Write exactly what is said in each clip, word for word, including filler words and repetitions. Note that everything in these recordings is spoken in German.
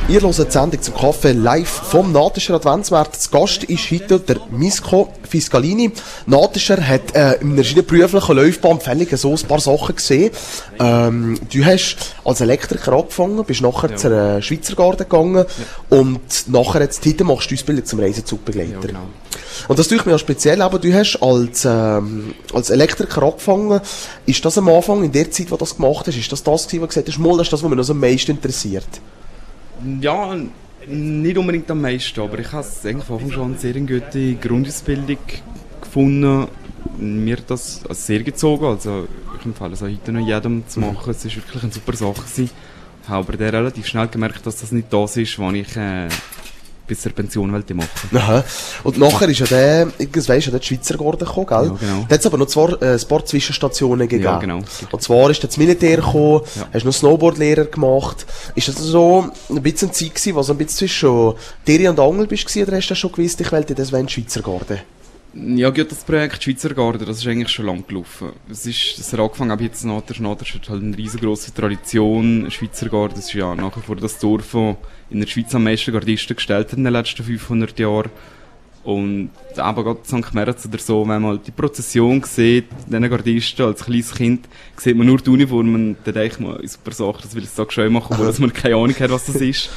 Ihr hört die Sendung zum Kaffee live vom Natischer Adventsmarkt. Zu Gast ist heute der Misko Fiscalini. Natischer hat äh, in einer seiner beruflichen Laufbahn völlig so ein paar Sachen gesehen. Ähm, du hast als Elektriker angefangen, bist nachher ja. zur äh, Schweizer Garde gegangen ja. und nachher jetzt heute machst du Ausbildung zum Reisezugbegleiter. Ja, genau. Und das tut mir ja speziell, aber du hast als, ähm, als Elektriker angefangen. Ist das am Anfang, in der Zeit, wo du das gemacht hast, ist das das gewesen, wo du gesagt hast, mal, das ist das, was mich noch am meisten interessiert? Ja, nicht unbedingt am meisten, aber ich habe eigentlich von Anfang schon eine sehr gute Grundausbildung gefunden. Mir hat das also sehr gezogen, also ich empfehle es auch heute noch jedem zu machen. Mhm. Es war wirklich eine super Sache gewesen. Ich habe aber dann relativ schnell gemerkt, dass das nicht das ist, was ich äh, bis zur Pension wollte machen. Aha. Und nachher ist ja der, irgendwann ist ja der Schweizer Garde gekommen, gell? Ja, genau. Da hat es aber noch zwei, äh, ein paar Zwischenstationen gegeben. Ja, genau. Und zwar ist das Militär gekommen, ja. Hast noch Snowboardlehrer gemacht. Ist das so ein bisschen eine Zeit gewesen, wo so ein bisschen zwischen Deri und Angel bist gewesen, oder hast du schon gewusst, ich wollte das wenn Schweizer Garde? Ja, gut, das Projekt Schweizer Garde, das ist eigentlich schon lange gelaufen. Es ist, das hat angefangen, aber jetzt Natischer, Natischer hat halt eine riesengroße Tradition. Schweizer Garde, das ist ja nach wie vor das Dorf, das in der Schweiz am meisten Gardisten gestellt hat in den letzten fünfhundert Jahren. Und aber gerade Sankt Moritz oder so, wenn man halt die Prozession sieht, diesen Gardisten als kleines Kind, sieht man nur die Uniform und dann denkt man, super Sache, das will ich so schön machen, obwohl man keine Ahnung hat, was das ist.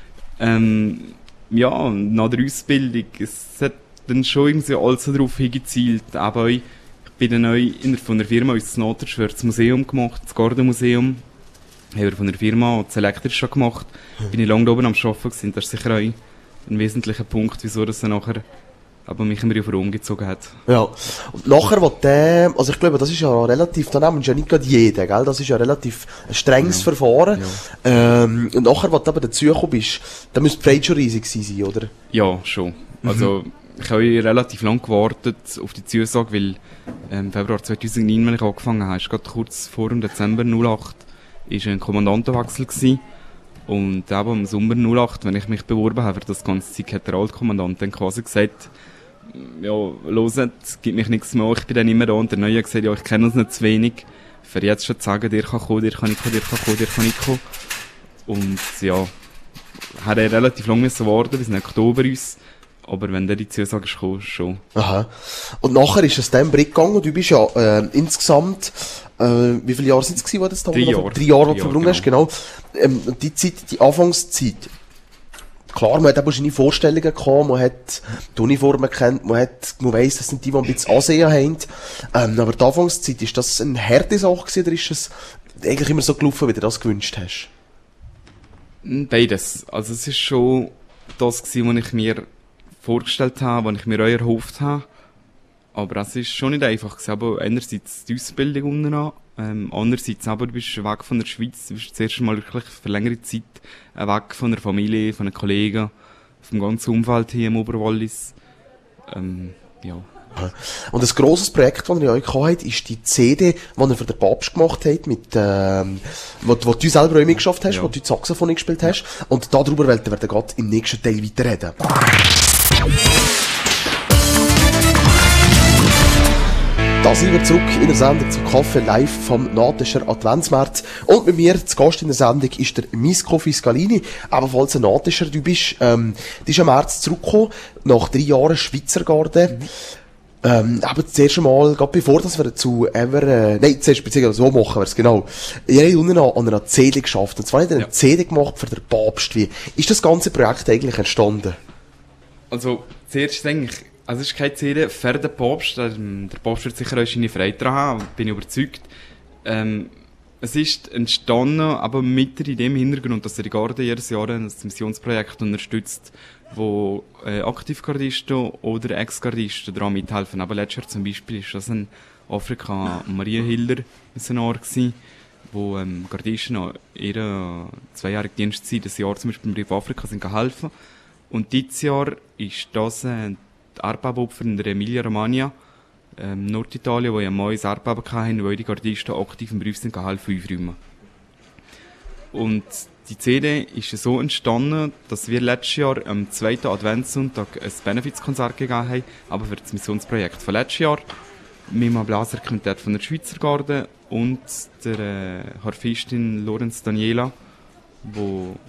Ähm, ja, nach der Ausbildung, es hat dann schon irgendwie alles darauf hingezielt. Aber ich bin dann neu in der, von der Firma uns das Natischer das Museum gemacht, das Gardemuseum. Haben wir von der Firma das Elektrische gemacht. Mhm. Bin ich lange oben am Arbeiten gewesen. Das ist sicher auch ein wesentlicher Punkt, wieso das dann nachher aber mich immer auf umgezogen hat. Ja. Und nachher, wo der, also ich glaube, das ist ja relativ, da nehmen ja nicht gerade jeder, gell? Das ist ja relativ ein strenges ja. Verfahren. Ja. Ähm, und nachher, wo du aber dazu gekommen bist, da müsste die Freude schon riesig sein, oder? Ja, schon. Also, mhm. ich habe relativ lange gewartet auf die Zusage, weil im ähm, Februar zweitausendneun, wenn ich angefangen habe, ist gerade kurz vor dem Dezember null acht, ist ein Kommandantenwechsel gewesen. Und eben im Sommer null acht, wenn ich mich beworben habe für das ganze Zeit, hat der Altkommandant dann quasi gesagt, ja, hört, es gibt mich nichts mehr, ich bin dann immer da. Und der Neue hat gesagt, ja, ich kenne uns nicht zu wenig, für jetzt schon zu sagen, der kann kommen, der kann nicht kommen, der kann kommen, der kann nicht kommen. Und ja, hat er relativ lange müssen warten, bis in Oktober uns. Aber wenn der die Zusage ist, kommst schon. Aha. Und nachher ist es dann Brick gegangen und du bist ja äh, insgesamt, äh, wie viele Jahre sind es gewesen, wo das da Drei Jahre. Drei Jahre, wo du verbrungen hast, genau. Ähm, die Zeit, die Anfangszeit. Klar, man hat auch wahrscheinlich Vorstellungen gehabt, man hat die Uniformen kennt, man hat, man weiss, das sind die, die ein bisschen Ansehen haben. Ähm, aber die Anfangszeit, ist das eine harte Sache gewesen, oder ist es eigentlich immer so gelaufen, wie du das gewünscht hast? Beides. Also es ist schon das gewesen, was ich mir vorgestellt habe, was ich mir auch erhofft habe. Aber es ist schon nicht einfach gewesen. Aber einerseits die Ausbildung unten an, ähm, andererseits aber du bist weg von der Schweiz, du bist das erste Mal wirklich für längere Zeit weg von der Familie, von den Kollegen, vom ganzen Umfeld hier im Oberwallis. Ähm, ja. Und ein grosses Projekt, das ihr euch hattet, ist die C D, die ihr für den Papst gemacht habt, mit, ähm, wo, wo du selber auch mitgeschafft hast, ja. Wo du die Saxophon gespielt hast. Und darüber werden wir gerade im nächsten Teil weiterreden. Da sind wir zurück in der Sendung zum Kaffee live vom Natischer Adventsmarkt. Und mit mir zu Gast in der Sendung ist der Misko Fiscalini, ebenfalls ein Natischer. Du bist, ähm, du bist im März zurückgekommen, nach drei Jahren Schweizer Garde. Mhm. Ähm, aber zuerst einmal, gerade bevor dass wir zu ever, äh, nein, zuerst beziehungsweise so machen wir es, genau. Ihr habt unten an einer C D geschafft. Und zwar habt ihr eine ja. C D gemacht für den Papst. Wie ist das ganze Projekt eigentlich entstanden? Also, zuerst ist eigentlich, also es ist keine C D für den Papst. Der, der Papst wird sicher auch seine Freude daran haben, bin ich überzeugt. Ähm, es ist entstanden, aber mit in dem Hintergrund, dass die Garde jedes Jahr ein Missionsprojekt unterstützt, wo äh, Aktivgardisten oder Ex-Gardisten daran mithelfen. Aber letztes Jahr zum Beispiel ist das in Afrika Marienhilder Missionar gewesen, wo ähm, Gardisten an ihrer zweijährigen Dienstzeit ein Jahr zum Beispiel im Brief Afrika sind geholfen. Und dieses Jahr ist das äh, die Erdbebenopfer in der Emilia-Romagna, ähm, Norditalien, wo ja mal ein Erdbeben hatten, wo die Gardisten aktiv im Brief sind geholfen aufräumen. Und die C D ist so entstanden, dass wir letztes Jahr am zweiten Adventssonntag ein Benefizkonzert gegeben haben, aber für das Missionsprojekt von letztes Jahr mit einem Blaserquintett von der Schweizer Garde und der äh, Harfistin Lorenz Daniela, wo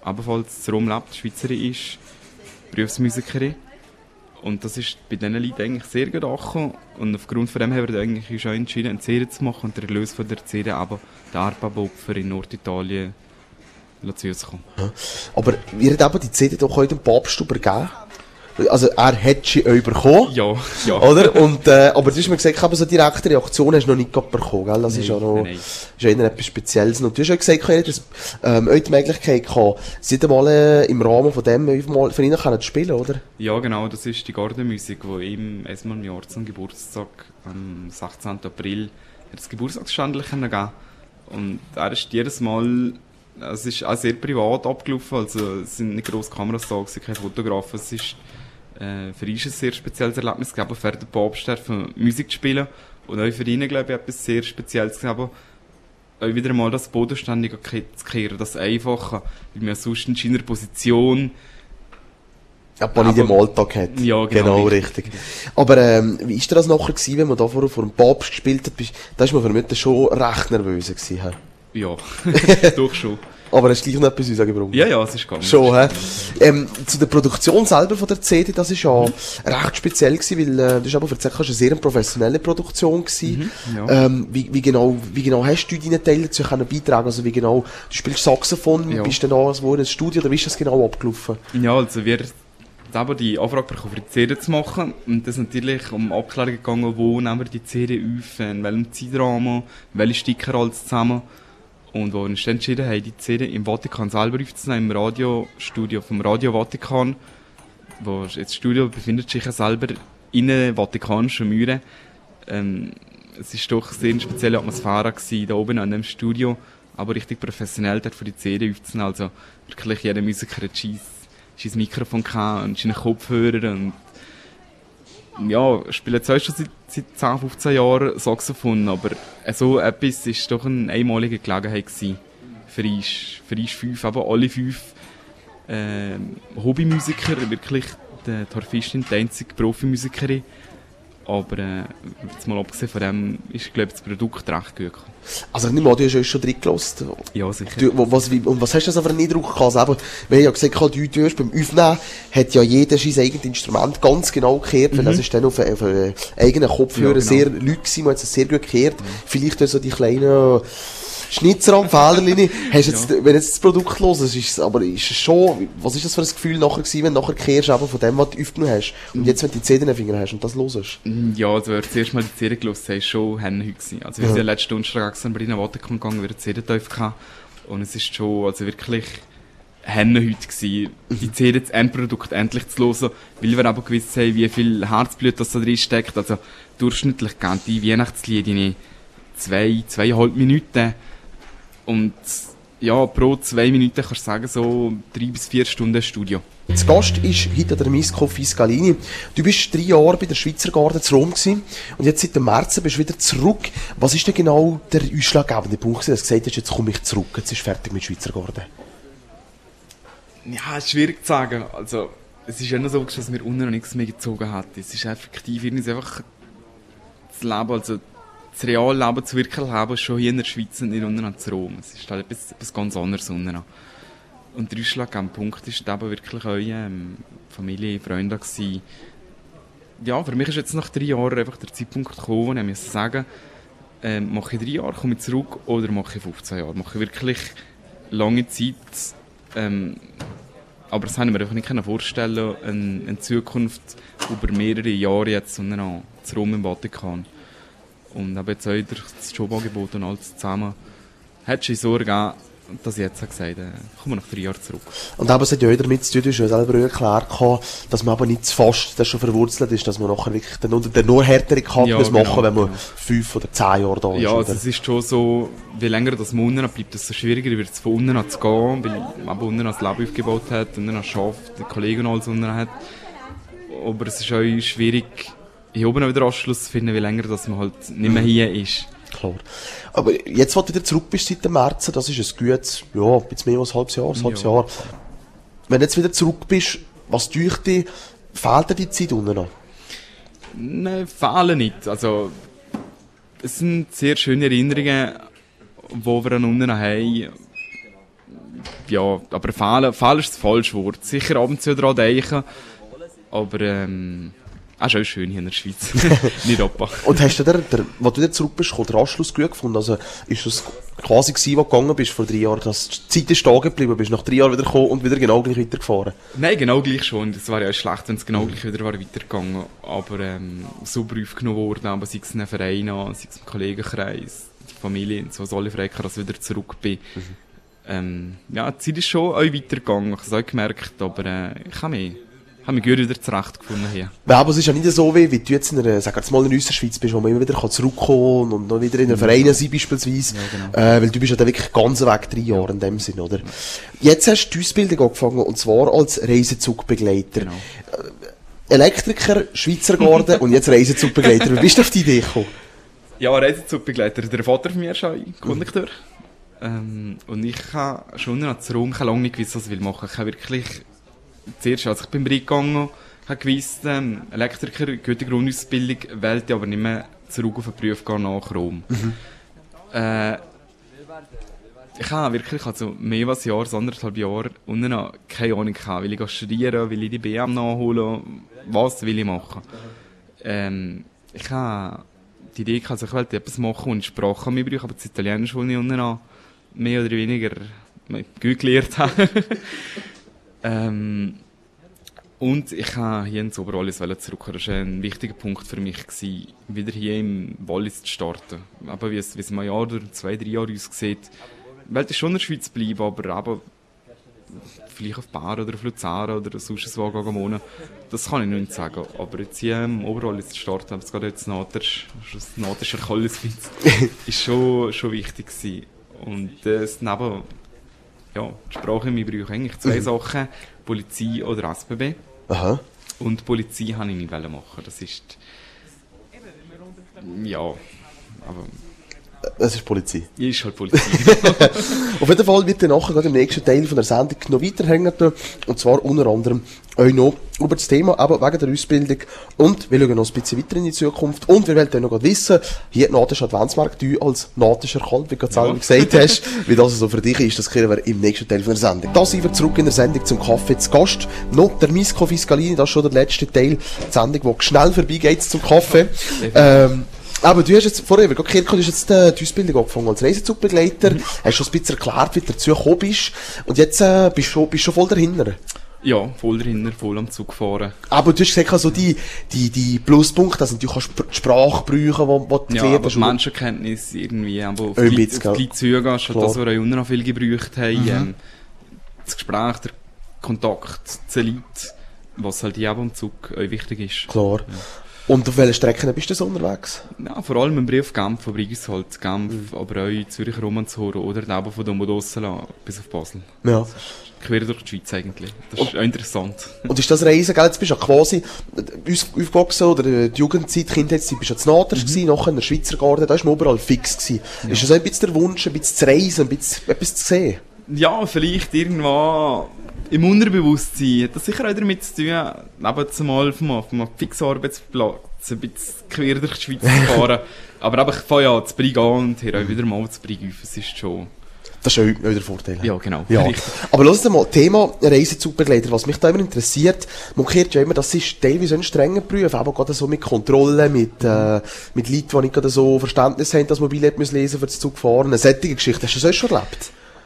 ebenfalls in Rom lebt, Schweizerin ist, Berufsmusikerin. Und das ist bei diesen Leuten eigentlich sehr gut angekommen. Und aufgrund von dem haben wir eigentlich schon entschieden, eine C D zu machen und der Erlös von der C D aber den Erdbebenopfer in Norditalien zu uns kommen. Ja. Aber ihr habt eben die C D doch heute dem Papst übergeben. Also er hat sie euch bekommen. Ja, ja. Oder? Und, äh, aber du hast mir gesagt, aber so direkte Reaktion hast du noch nicht bekommen, gell? Das nein, ist ja noch, nein, nein. Ist ja etwas Spezielles. Und du hast auch gesagt, ihr habt ähm, euch die Möglichkeit gehabt, seid ihr mal äh, im Rahmen von dem mal für ihn zu spielen, oder? Ja, genau, das ist die Gardenmusik, die ihm erstmal im Jahr zum Geburtstag, am sechzehnten April, das Geburtstagsständchen gegeben. Und er ist jedes Mal, es ist auch sehr privat abgelaufen, also es sind nicht grosse Kameras da, es sind keine Fotografen, es ist äh, für ihn ein sehr spezielles Erlebnis gegeben, für den Papst von Musik zu spielen und auch für ihn, glaube ich, etwas sehr Spezielles gegeben, auch wieder mal das Bodenständige zu kehren, das Einfache, wie man sonst in seiner Position ja, man in dem Alltag hat. Ja, genau, genau richtig. richtig. Aber ähm, wie war das nachher gewesen, wenn man da vor, vor dem Papst gespielt hat? Da war man vermutlich schon recht nervös gewesen. He? Ja, doch schon. Aber hast du gleich noch etwas sagen, warum? Ja, ja, es ist gegangen. Schon, hä? Ähm, zu der Produktion selber von der C D, das ist ja mhm. recht speziell gewesen, weil, äh, du hast aber erzählt, das war eine sehr professionelle Produktion gewesen. Mhm, ja. ähm, wie, wie genau, wie genau hast du deinen Teil dazu können beitragen? Also, wie genau, du spielst Saxophon, ja. Bist du dann auch wo in einem Studio, oder wie ist das genau abgelaufen? Ja, also, wir haben die Anfrage bekommen, für die C D zu machen. Und das ist natürlich um Abklärung gegangen, wo nehmen wir die C D auf, in welchem Zeitrahmen, welche Sticker alles zusammen. Und wo wir uns entschieden haben, die C D im Vatikan selber aufzunehmen, im Radiostudio vom Radio Vatikan. Wo jetzt das Studio befindet sich ja selber in den vatikanischen Mauern. Ähm, es war doch eine sehr spezielle Atmosphäre gewesen, da oben an dem Studio, aber richtig professionell dort für die C D aufzunehmen. Also wirklich jeder Musiker hat sein Mikrofon gehabt und seine Kopfhörer und ja, ich spiele jetzt auch schon seit, seit zehn, fünfzehn Jahren Saxophon, aber so etwas war doch eine einmalige Gelegenheit gewesen für uns, für uns fünf, aber alle fünf äh, Hobbymusiker, wirklich die Harfistin, die einzige Profimusikerin. Aber äh, jetzt mal abgesehen von dem ist, glaube ich, das Produkt recht gut gekommen. Also ich nehme an, du hast uns schon drin gelassen. Ja, sicher. Du, was, wie, und was hast du das für einen Eindruck gehabt? Also, wir haben ja gesagt, du, du hast beim Aufnehmen hat ja jeder sein eigenes Instrument ganz genau gekehrt, mhm. weil das ist dann auf, auf einen eigenen Kopfhörer ja, genau. sehr Leute gewesen, die hat es sehr gut gekehrt. Mhm. Vielleicht so die kleinen Schnitzer am Fehlerlinie. Hast jetzt, ja. Wenn jetzt das Produkt los ist, ist es, aber ist es schon, was ist das für ein Gefühl nachher gewesen, wenn du nachher kehrst, eben von dem, was du aufgenommen hast, und jetzt, wenn du die C D in den Fingern hast und das los ist? Ja, also, als wir zuerst mal die C D gehört haben, schon Hände gewesen. Also, wir ja. sind ja letzten Donnerstag extra bei Ihnen Vatikan gegangen, wir haben die C D gehabt. Und es ist schon, also wirklich Hände heute gewesen, die C D, das Endprodukt endlich zu hören, weil wir aber gewusst haben, wie viel Herzblut das da drin steckt. Also, durchschnittlich gehen die Weihnachtslieder in zwei, zweieinhalb Minuten. Und ja, pro zwei Minuten kannst du sagen, so drei bis vier Stunden Studio. Das Gast ist heute der Misco Fiscalini. Du bist drei Jahre bei der Schweizer Garde zu Rom gewesen und jetzt seit dem März bist du wieder zurück. Was ist denn genau der ausschlaggebende Punkt, dass du gesagt hast, jetzt komme ich zurück, jetzt ist fertig mit der Schweizer Garde? Ja, es ist schwierig zu sagen. Also, es ist ja nur so, dass mir unten noch nichts mehr gezogen hat. Es ist effektiv irgendwie einfach das Leben, also das reale Leben, das wirkliche Leben, schon hier in der Schweiz und nicht unten zu Rom. Es ist halt etwas, etwas ganz anderes unten. Und der ausschlaggebende Punkt war eben wirklich auch ähm, Familie, Freunde gewesen. Ja, für mich ist jetzt nach drei Jahren einfach der Zeitpunkt gekommen, wo ich sagen ähm, mache ich drei Jahre, komme ich zurück, oder mache ich fünfzehn Jahre. Mache ich wirklich lange Zeit, ähm, aber das haben wir einfach nicht vorstellen, eine, eine Zukunft über mehrere Jahre jetzt unten an, zu Rom im Vatikan. Und eben jetzt auch durch das Jobangebot und alles zusammen hat es schon so ergeben, dass ich jetzt gesagt habe, ich komme nach drei Jahren zurück. Und eben, es hat ja auch damit zu tun, du hast ja selber erklärt, dass man aber nicht zu fast das schon verwurzelt ist, dass man nachher wirklich den, den nur härteren Cut ja, muss machen muss, genau, wenn man genau. fünf oder zehn Jahre da ist. Ja, also es ist schon so, je länger das man unten bleibt, desto schwieriger wird es von unten an zu gehen, weil man unten das Leben aufgebaut hat, unten das schafft, die Kollegen alles unten hat. Aber es ist auch schwierig, hier oben wieder Anschluss zu finden, wie länger dass man halt nicht mehr hier ist. Klar. Aber jetzt, wo du wieder zurück bist seit dem März, das ist ein gutes, ja, ein bisschen mehr als ein halbes Jahr, ein halbes ja. Jahr. Wenn du jetzt wieder zurück bist, was durch dich, fehlt dir die Zeit unten noch? Nein, fehlen nicht. Also, es sind sehr schöne Erinnerungen, die wir an unten haben. ja, aber fehlen, fehlen ist das falsche Wort. Sicher ab und zu daran denken, aber ähm, auch schon schön hier in der Schweiz. Nicht Opa. Und hast du, der, der, als du wieder zurück bist, den Anschluss gut gefunden? Also, ist das quasi gewesen, wo du gegangen bist vor drei Jahren, dass die Zeit ist stehen geblieben, bist nach drei Jahren wieder gekommen und wieder genau gleich weitergefahren? Nein, genau gleich schon. Es wäre ja schlecht, wenn es genau gleich wieder war weitergegangen. Aber ähm, super aufgenommen worden, aber sei es ein Verein, sei es ein Kollegenkreis, die Familie, so soll ich fragen, dass ich wieder zurück bin. Mhm. Ähm, ja, die Zeit ist schon auch weitergegangen, ich habe es auch gemerkt, aber äh, ich habe mich Ich habe mich gut wieder zurechtgefunden hier. Ja, aber es ist ja nicht so, wie, wie du jetzt in einer, sag jetzt mal in unserer Schweiz bist, wo man immer wieder zurückkommen kann und noch wieder in einem Verein sein beispielsweise. Ja, genau. äh, weil du bist ja dann wirklich ganz weg, drei Jahre in dem Sinn, oder? Jetzt hast du die Ausbildung angefangen, und zwar als Reisezug-Begleiter. Genau. Äh, Elektriker, Schweizer geworden und jetzt Reisezug-Begleiter. Wie bist du auf die Idee gekommen? Ja, Reisezug-Begleiter. Der Vater von mir ist ein Kondukteur. Mhm. Ähm, und ich habe schon noch zu Rom lange nicht gewusst, was ich machen will. Ich habe wirklich zuerst, als ich bin reingegangen, habe gewusst, ähm, Elektriker, gute Grundausbildung, wählte aber nicht mehr zurück auf den Prüfgang nach Rom. Mhm. Äh, ich habe wirklich also mehr als ein Jahr, so anderthalb Jahre, und noch keine Ahnung gehabt, will ich studieren, will ich die B M nachholen, was will ich machen. Ähm, ich habe die Idee gehabt, also ich wollte etwas machen und Sprache an mich brauche, aber das Italienisch, das ich unten noch mehr oder weniger gut gelernt habe. Ähm, und ich habe hier ins Oberwallis zurück. Das war ein wichtiger Punkt für mich, gewesen, wieder hier im Wallis zu starten. Aber wie es, wie es in einem Jahr oder zwei, drei Jahren aussieht, ich wollte schon in der Schweiz bleiben, aber, aber vielleicht auf Bar oder auf Luzern oder sonst wo gehen, das kann ich noch nicht sagen. Aber jetzt hier im Oberwallis zu starten, aber es geht jetzt Naters, das Naterscher Kolleswitz, ist schon, schon wichtig gewesen. Und das neben ja, die Sprache, wir brauchen eigentlich zwei mhm. Sachen, Polizei oder S B B. Aha. Und Polizei wollte ich nicht machen. Das ist, ja, aber es ist Polizei. Ist halt Polizei. Auf jeden Fall wird dann nachher gerade im nächsten Teil von der Sendung noch weiterhängen. Und zwar unter anderem auch noch über das Thema, aber wegen der Ausbildung. Und wir schauen noch ein bisschen weiter in die Zukunft. Und wir wollen dann noch wissen, hier die Natischer Adventsmarkt, du als Natischer Kalt, wie du gerade selber ja. gesagt hast, wie das so für dich ist, das kriegen wir im nächsten Teil von der Sendung. Da sind wir zurück in der Sendung zum Kaffee zu Gast. Noch der Misko Fiscalini, das ist schon der letzte Teil der Sendung, wo schnell vorbeigeht zum Kaffee. ähm, Aber du hast jetzt vorher, wie Kirko, du hast jetzt äh, die Ausbildung angefangen als Reisezug-Begleiter, mhm. hast schon ein bisschen erklärt, wie du dazu gekommen bist, und jetzt äh, bist du schon, bist schon voll dahinter. Ja, voll dahinter, voll am Zug fahren. Aber du hast gesagt, also die, die, die Pluspunkte, also du kannst die Sprache brauchen, die, die du ja, aber Menschenkenntnis irgendwie, aber auf die Leute zugehen, schon das, was wir auch noch viel gebraucht haben, mhm. ähm, das Gespräch, der Kontakt zu den Leuten, was halt hier am Zug auch wichtig ist. Klar. Ja. Und auf welchen Strecken bist du so unterwegs? Ja, vor allem im Brief Genf, von Brigisholz, Genf, mhm. aber auch Zürich, Romanshorn oder eben von Domodossela bis auf Basel. Ja. Quer durch die Schweiz eigentlich. Das ist und, auch interessant. Und ist das Reisen, gell? Jetzt bist du ja quasi aufgewachsen, oder die Jugendzeit, die Kindheitszeit, bist du jetzt Naters mhm. gewesen, nachher in der Schweizer Garten, da ist man überall fix gewesen. Ja. Ist das ein bisschen der Wunsch, ein bisschen zu reisen, ein bisschen etwas zu sehen? Ja, vielleicht irgendwann im Unterbewusstsein. Hat das sicher auch damit zu tun, neben zumal auf einem fixen Arbeitsplatz ein bisschen quer durch die Schweiz zu fahren. Aber eben, ich fahre ja zu Brig an und hier auch wieder mal zu Brig auf. Es ist schon... Das ist auch wieder der Vorteil. Ja, genau. Ja. Aber lass uns mal, Thema Reisezug-Begleiter, was mich da immer interessiert, man hört ja immer, das ist teilweise ein strenger Beruf, aber gerade so mit Kontrollen, mit, äh, mit Leuten, die nicht gerade so Verständnis haben, dass man Billett lesen müssen für das Zug fahren. Eine solche Geschichte, hast du das auch schon erlebt?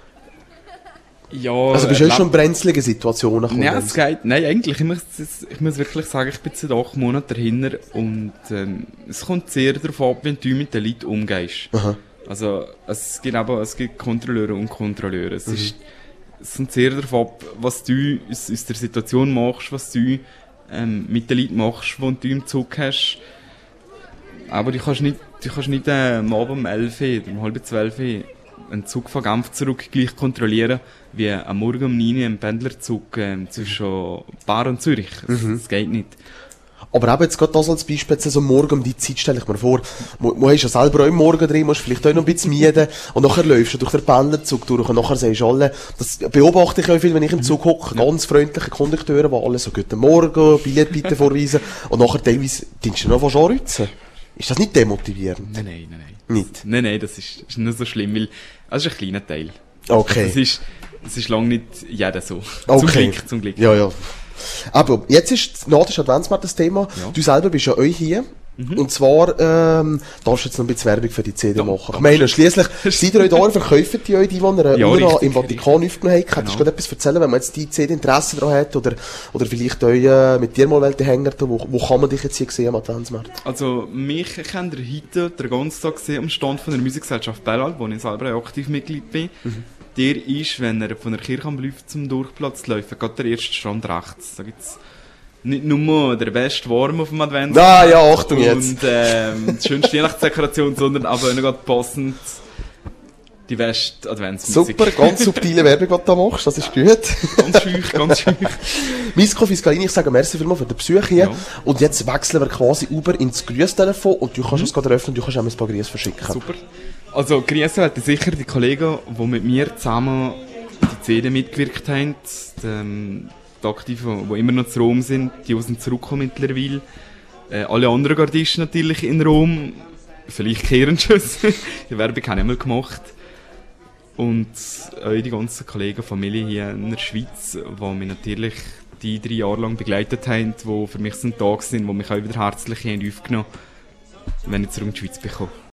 Ja, also bist du äh, schon in brenzlige Situationen gekommen? Nein, es geht, nein, eigentlich, ich muss, ich muss wirklich sagen, ich bin seit acht Monaten dahinter und ähm, es kommt sehr darauf ab, wie du mit den Leuten umgehst. Aha. Also es gibt aber, es gibt Kontrolleure und Kontrolleure. Es, mhm. ist, es kommt sehr darauf ab, was du aus, aus der Situation machst, was du ähm, mit den Leuten machst, die du im Zug hast. Aber du kannst nicht, du kannst nicht äh, am Abend um elf Uhr, um halb zwölf Uhr einen Zug von Genf zurück gleich kontrollieren, wie am Morgen um neun Uhr einen Pendlerzug äh, zwischen Bar und Zürich. Das, mhm. das geht nicht. Aber eben jetzt gerade das als Beispiel, jetzt so morgen um die Zeit stelle ich mir vor, man, man ist ja selber auch im Morgen drin, musst vielleicht auch noch ein bisschen mieden und nachher läufst du durch den Pendlerzug durch und nachher sagst du alle, das beobachte ich auch viel, wenn ich im Zug hocke, ganz freundliche Kondukteure, die alle so guten Morgen, Billett bitte vorweisen und nachher teilweise denkst du noch fast anrufen. Ist das nicht demotivierend? Nein, nein, nein, nein. Nicht? Nein, nein, das ist, ist nicht so schlimm, weil das ist ein kleiner Teil. Okay. Also das ist, es ist lange nicht jeder so. Okay. Zum Glück, zum Glück. Ja, ja. Aber jetzt ist Nordische Adventsmarkt das Thema. Ja. Du selber bist ja euch hier. Mhm. Und zwar, ähm, darfst du jetzt noch ein bisschen Werbung für die C D Ja, machen. Ich meine, schliesslich, seid ihr euch da, verkaufen die euch, die, die ihr Ja, ja, richtig, im Vatikan aufgenommen habt? Könntest du gerade etwas erzählen, wenn man jetzt die C D Interesse daran hat, oder, oder vielleicht euch, äh, mit dir mal hängen, wo, wo kann man dich jetzt hier sehen am Adventsmarkt? Also, mich kennt ihr heute den ganzen Tag gesehen am Stand von der Musikgesellschaft Bellal, wo ich selber auch aktiv Mitglied bin. Mhm. Der ist, wenn er von der Kirche am Läuft zum Durchplatz läuft, geht der erste Stand rechts. Da gibt's nicht nur der beste Warm auf dem Advent. Ah, ja, Achtung jetzt. Und, ähm, die schönste Weihnachtsdekoration, sondern aber auch noch passend die beste Adventsmusik. Super, ganz subtile Werbung, die du da machst, das ist gut. Ganz schüch, ganz schüch. Misko Fiscalini, ich sage merci vielmals für den Besuch hier. Ja. Und jetzt wechseln wir quasi über ins Grüßtelefon und du kannst mhm. es gerade öffnen, du kannst auch ein paar Grüße verschicken. Super. Also, Grüße hätte sicher die Kollegen, die mit mir zusammen die C D mitgewirkt haben. Die, die Aktiven, die immer noch zu Rom sind, die sind zurückgekommen mittlerweile. Äh, alle anderen Gardisten natürlich in Rom. Vielleicht kehren schon. Die Werbung habe ich einmal gemacht. Und auch die ganzen Kollegen, Familie hier in der Schweiz, die mich natürlich die drei Jahre lang begleitet haben, die für mich so ein Tag sind, die mich auch wieder herzlich aufgenommen haben, wenn ich zurück in die Schweiz bekomme.